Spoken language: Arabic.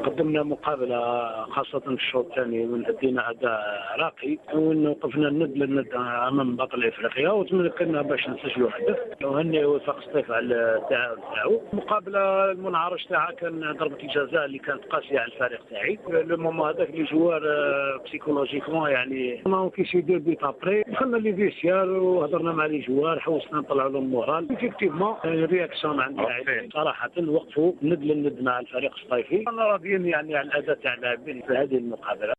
قدمنا مقابله خاصه في الشوط الثاني من ادينا اداء راقي وقفنا الند للند امام بطل افريقيا وتمكنا باش نسجلوا هدف. وهني وفاق سطيف على التعاون تاعو. المقابله المنعرج تاعها كان ضربه الجزاء اللي كانت قاسيه على الفريق تاعي. لو مومون هذاك لي جوار بسيكولوجيكمون يعني ما كاينش يدير بيت ابري. دخلنا لي فيسيال وهضرنا مع لي جوار حوسنا نطلعوا لهم مورال. ايفيكتيفمون رياكسيون عند اللاعبين صراحه وقفوا ند للند مع الفريق الصيفي. انا راضيين يعني على الاداء تاع اللاعبين في هذه المقابله.